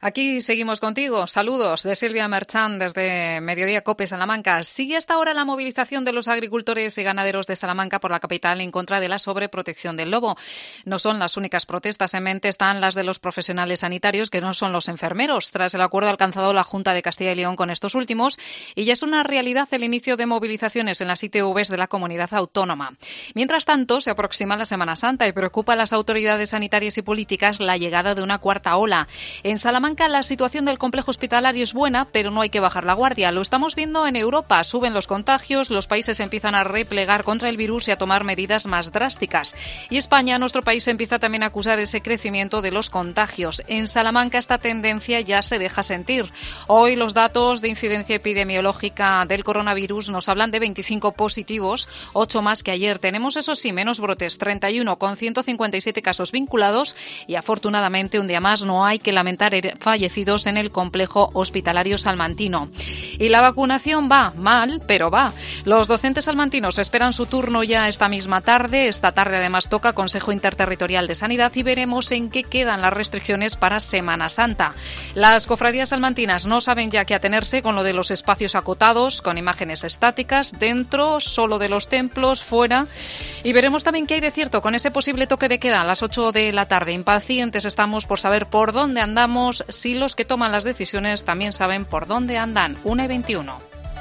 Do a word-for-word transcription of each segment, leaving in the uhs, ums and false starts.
Aquí seguimos contigo. Saludos de Silvia Merchán desde Mediodía COPE Salamanca. Sigue hasta ahora la movilización de los agricultores y ganaderos de Salamanca por la capital en contra de la sobreprotección del lobo. No son las únicas protestas. En mente están las de los profesionales sanitarios, que no son los enfermeros, tras el acuerdo alcanzado la Junta de Castilla y León con estos últimos. Y ya es una realidad el inicio de movilizaciones en las I T Vs de la comunidad autónoma. Mientras tanto, se aproxima la Semana Santa y preocupa a las autoridades sanitarias y políticas la llegada de una cuarta ola. En Salamanca la situación del complejo hospitalario es buena, pero no hay que bajar la guardia. Lo estamos viendo en Europa. Suben los contagios, los países empiezan a replegar contra el virus y a tomar medidas más drásticas. Y España, nuestro país, empieza también a acusar ese crecimiento de los contagios. En Salamanca esta tendencia ya se deja sentir. Hoy los datos de incidencia epidemiológica del coronavirus nos hablan de veinticinco positivos, ocho más que ayer. Tenemos, eso sí, menos brotes, treinta y uno con ciento cincuenta y siete casos vinculados y afortunadamente un día más no hay que lamentar fallecidos en el complejo hospitalario salmantino. Y la vacunación va mal, pero va. Los docentes salmantinos esperan su turno ya esta misma tarde. Esta tarde además toca Consejo Interterritorial de Sanidad y veremos en qué quedan las restricciones para Semana Santa. Las cofradías salmantinas no saben ya qué atenerse con lo de los espacios acotados, con imágenes estáticas, dentro, solo de los templos, fuera. Y veremos también qué hay de cierto con ese posible toque de queda a las ocho de la tarde. Impacientes estamos por saber por dónde andamos, si los que toman las decisiones también saben por dónde andan. una y veintiuno.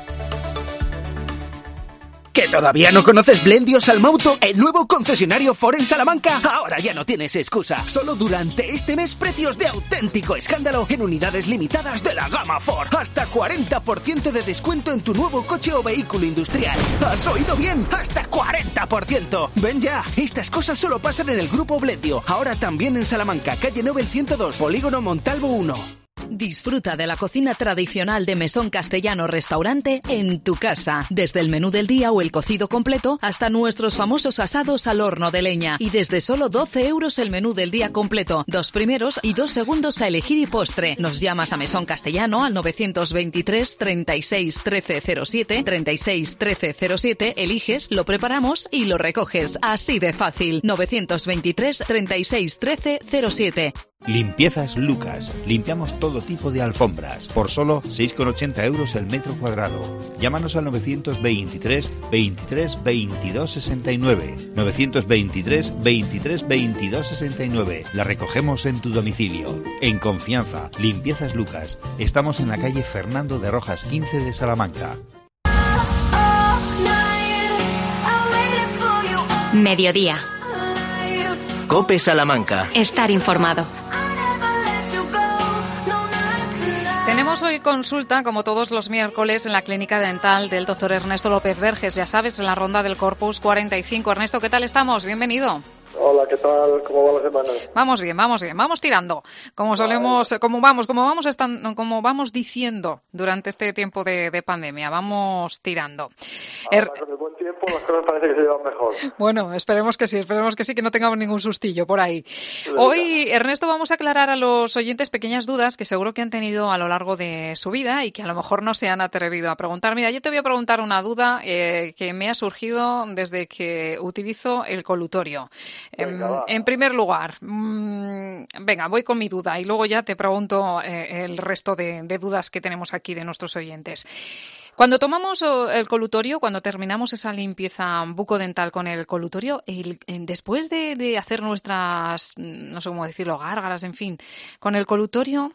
¿Que todavía no conoces Blendio Salmauto, el nuevo concesionario Ford en Salamanca? Ahora ya no tienes excusa. Solo durante este mes precios de auténtico escándalo en unidades limitadas de la gama Ford. Hasta cuarenta por ciento de descuento en tu nuevo coche o vehículo industrial. ¿Has oído bien? ¡Hasta cuarenta por ciento! Ven ya, estas cosas solo pasan en el Grupo Blendio. Ahora también en Salamanca, calle Nobel ciento dos, Polígono Montalvo uno. Disfruta de la cocina tradicional de Mesón Castellano Restaurante en tu casa. Desde el menú del día o el cocido completo hasta nuestros famosos asados al horno de leña. Y desde solo doce euros el menú del día completo. Dos primeros y dos segundos a elegir y postre. Nos llamas a Mesón Castellano al novecientos veintitrés, treinta y seis, trece cero siete, treinta y seis, trece cero siete. Eliges, lo preparamos y lo recoges. Así de fácil. novecientos veintitrés, treinta y seis, trece cero siete. Limpiezas Lucas. Limpiamos todo tipo de alfombras por solo seis con ochenta euros el metro cuadrado. Llámanos al novecientos veintitrés, veintitrés, veintidós, sesenta y nueve. novecientos veintitrés, veintitrés, veintidós, sesenta y nueve. La recogemos en tu domicilio. En confianza. Limpiezas Lucas. Estamos en la calle Fernando de Rojas quince de Salamanca. Mediodía. COPE Salamanca. Estar informado. Tenemos hoy consulta, como todos los miércoles, en la clínica dental del doctor Ernesto López Verges. Ya sabes, en la ronda del Corpus cuarenta y cinco. Ernesto, ¿qué tal estamos? Bienvenido. Hola, ¿qué tal? ¿Cómo va la semana? Vamos bien, vamos bien, vamos tirando. Como solemos, como vamos, como vamos estando, como vamos diciendo durante este tiempo de, de pandemia, vamos tirando. Ahora, er... con el buen tiempo las cosas parece que se llevan mejor. Bueno, esperemos que sí, esperemos que sí, que no tengamos ningún sustillo por ahí. Hoy, Ernesto, vamos a aclarar a los oyentes pequeñas dudas que seguro que han tenido a lo largo de su vida y que a lo mejor no se han atrevido a preguntar. Mira, yo te voy a preguntar una duda eh, que me ha surgido desde que utilizo el colutorio. Venga, en, en primer lugar, mmm, venga, voy con mi duda y luego ya te pregunto eh, el resto de, de dudas que tenemos aquí de nuestros oyentes. Cuando tomamos el colutorio, cuando terminamos esa limpieza bucodental con el colutorio, el, después de, de hacer nuestras, no sé cómo decirlo, gárgaras, en fin, con el colutorio,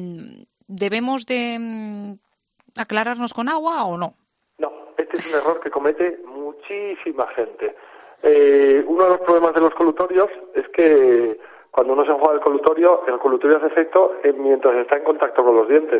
¿debemos de aclararnos con agua o no? No, este es un error que comete muchísima gente. Eh, uno de los problemas de los colutorios es que cuando uno se enjuaga el colutorio, el colutorio hace efecto mientras está en contacto con los dientes.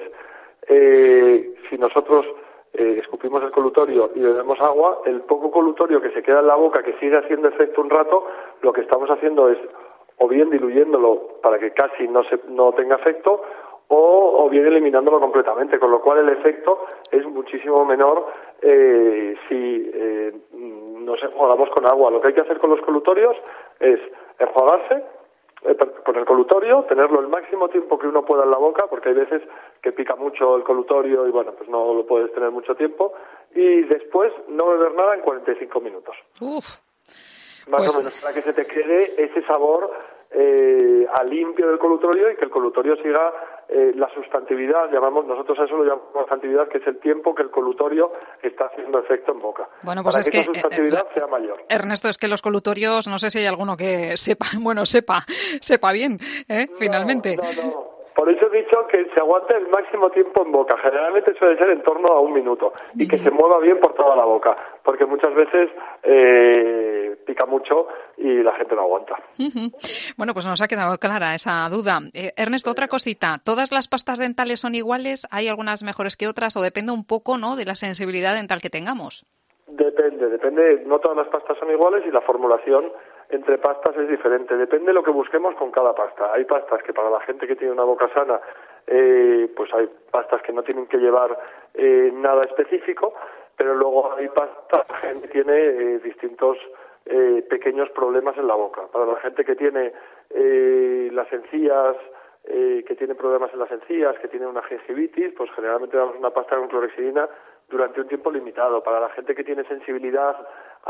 Eh, si nosotros eh, escupimos el colutorio y bebemos agua, el poco colutorio que se queda en la boca, que sigue haciendo efecto un rato, lo que estamos haciendo es o bien diluyéndolo para que casi no se no tenga efecto, o, o bien eliminándolo completamente, con lo cual el efecto es muchísimo menor eh, si eh, nos enjuagamos con agua. Lo que hay que hacer con los colutorios es enjuagarse eh, con el colutorio, tenerlo el máximo tiempo que uno pueda en la boca, porque hay veces que pica mucho el colutorio y bueno, pues no lo puedes tener mucho tiempo, y después no beber nada en cuarenta y cinco minutos. Uf. Más pues... o menos, para que se te quede ese sabor eh, a limpio del colutorio y que el colutorio siga eh, la sustantividad, llamamos, nosotros a eso lo llamamos sustantividad, que es el tiempo que el colutorio está haciendo efecto en boca. Bueno, pues para es que, que esa sustantividad eh, eh, sea mayor. Ernesto, es que los colutorios, no sé si hay alguno que sepa, bueno, sepa, sepa bien, ¿eh? No, Finalmente. No, no. Por eso he dicho que se aguante el máximo tiempo en boca. Generalmente suele ser en torno a un minuto y que se mueva bien por toda la boca, porque muchas veces eh, pica mucho y la gente no aguanta. Uh-huh. Bueno, pues nos ha quedado clara esa duda. Eh, Ernesto, otra cosita. ¿Todas las pastas dentales son iguales? ¿Hay algunas mejores que otras? ¿O depende un poco, ¿no?, de la sensibilidad dental que tengamos? Depende, depende. No todas las pastas son iguales y la formulación entre pastas es diferente. Depende de lo que busquemos con cada pasta. Hay pastas que para la gente que tiene una boca sana, eh, pues hay pastas que no tienen que llevar eh, nada específico, pero luego hay pastas que la gente tiene eh, distintos eh, pequeños problemas en la boca. Para la gente que tiene eh, las encías, eh, que tiene problemas en las encías, que tiene una gingivitis, pues generalmente damos una pasta con clorexidina durante un tiempo limitado. Para la gente que tiene sensibilidad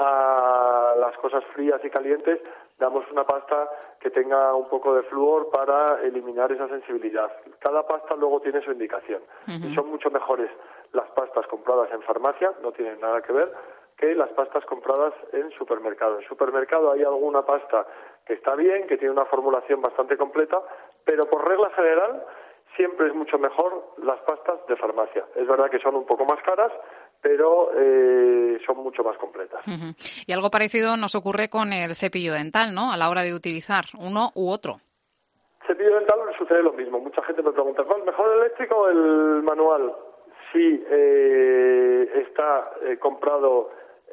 a las cosas frías y calientes, damos una pasta que tenga un poco de flúor para eliminar esa sensibilidad. Cada pasta luego tiene su indicación. Uh-huh. Y son mucho mejores las pastas compradas en farmacia, no tienen nada que ver, que las pastas compradas en supermercado. En supermercado hay alguna pasta que está bien, que tiene una formulación bastante completa, pero por regla general siempre es mucho mejor las pastas de farmacia. Es verdad que son un poco más caras, pero eh, son mucho más completas. Uh-huh. Y algo parecido nos ocurre con el cepillo dental, ¿no?, a la hora de utilizar uno u otro. Cepillo dental sucede lo mismo. Mucha gente me pregunta, ¿cuál mejor, el eléctrico o el manual? Si eh, está eh, comprado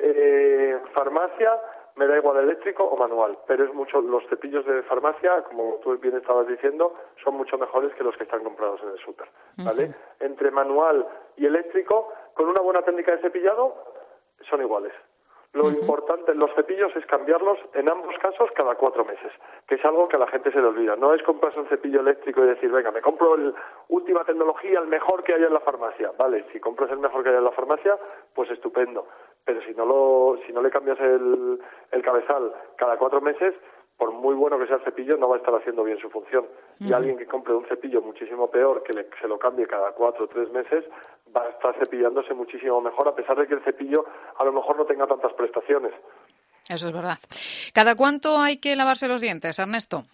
en farmacia, me da igual eléctrico o manual, pero es mucho, los cepillos de farmacia, como tú bien estabas diciendo, son mucho mejores que los que están comprados en el súper, ¿vale? Uh-huh. Entre manual y eléctrico, con una buena técnica de cepillado, son iguales. Lo uh-huh. importante en los cepillos es cambiarlos, en ambos casos, cada cuatro meses, que es algo que a la gente se le olvida. No es comprarse un cepillo eléctrico y decir, venga, me compro la última tecnología, el mejor que haya en la farmacia. Vale, si compras el mejor que haya en la farmacia, pues estupendo. Pero si no lo, si no le cambias el, el cabezal cada cuatro meses, por muy bueno que sea el cepillo, no va a estar haciendo bien su función. Uh-huh. Y alguien que compre un cepillo muchísimo peor, que le, se lo cambie cada cuatro o tres meses, va a estar cepillándose muchísimo mejor, a pesar de que el cepillo a lo mejor no tenga tantas prestaciones. Eso es verdad. ¿Cada cuánto hay que lavarse los dientes, Ernesto?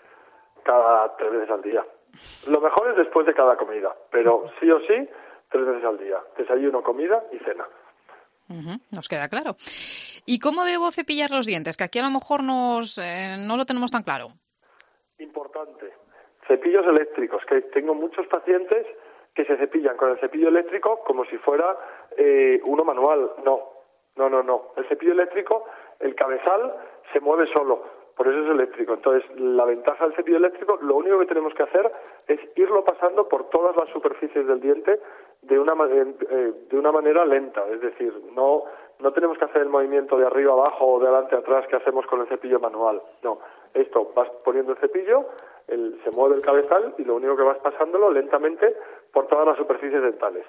Cada tres veces al día. Lo mejor es después de cada comida, pero sí o sí, tres veces al día. Desayuno, comida y cena. Uh-huh, nos queda claro. ¿Y cómo debo cepillar los dientes? Que aquí a lo mejor nos, eh, no lo tenemos tan claro. Importante. Cepillos eléctricos, que tengo muchos pacientes que se cepillan con el cepillo eléctrico como si fuera eh, uno manual. No, no, no, no. El cepillo eléctrico, el cabezal se mueve solo, por eso es eléctrico. Entonces, la ventaja del cepillo eléctrico, lo único que tenemos que hacer es irlo pasando por todas las superficies del diente de una eh, de una manera lenta, es decir, no no tenemos que hacer el movimiento de arriba abajo o de adelante atrás que hacemos con el cepillo manual. No, esto vas poniendo el cepillo, el, se mueve el cabezal y lo único que vas pasándolo lentamente por todas las superficies dentales.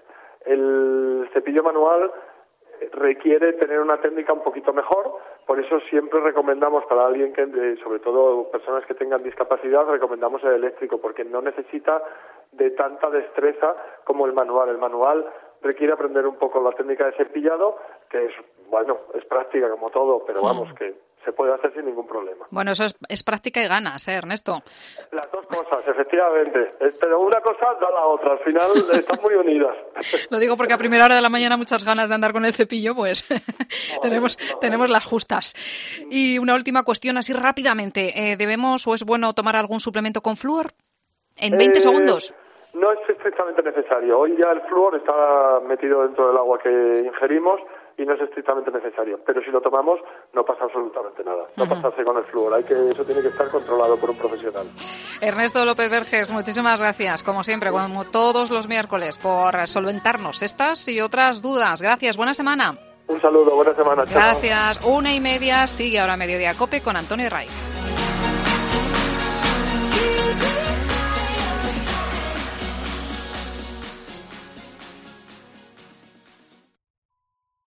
El cepillo manual requiere tener una técnica un poquito mejor, por eso siempre recomendamos para alguien que, sobre todo personas que tengan discapacidad, recomendamos el eléctrico, porque no necesita de tanta destreza como el manual. El manual requiere aprender un poco la técnica de cepillado, que es, bueno, es práctica como todo, pero vamos, que se puede hacer sin ningún problema. Bueno, eso es, es práctica y ganas, ¿eh, Ernesto? Las dos cosas, efectivamente. Pero una cosa da la otra. Al final están muy unidas. Lo digo porque a primera hora de la mañana muchas ganas de andar con el cepillo, pues no, tenemos, no, tenemos las justas. Y una última cuestión, así rápidamente. Eh, ¿Debemos o es bueno tomar algún suplemento con flúor? ¿En veinte eh, segundos? No es estrictamente necesario. Hoy ya el flúor está metido dentro del agua que ingerimos y no es estrictamente necesario, pero si lo tomamos no pasa absolutamente nada, no uh-huh. pasarse con el flúor, hay que eso tiene que estar controlado por un profesional. Ernesto López Verges, muchísimas gracias, como siempre, como todos los miércoles, por solventarnos estas y otras dudas. Gracias, buena semana. Un saludo, buena semana. Gracias, chao. Una y media, sigue ahora Mediodía Cope con Antonio Raiz.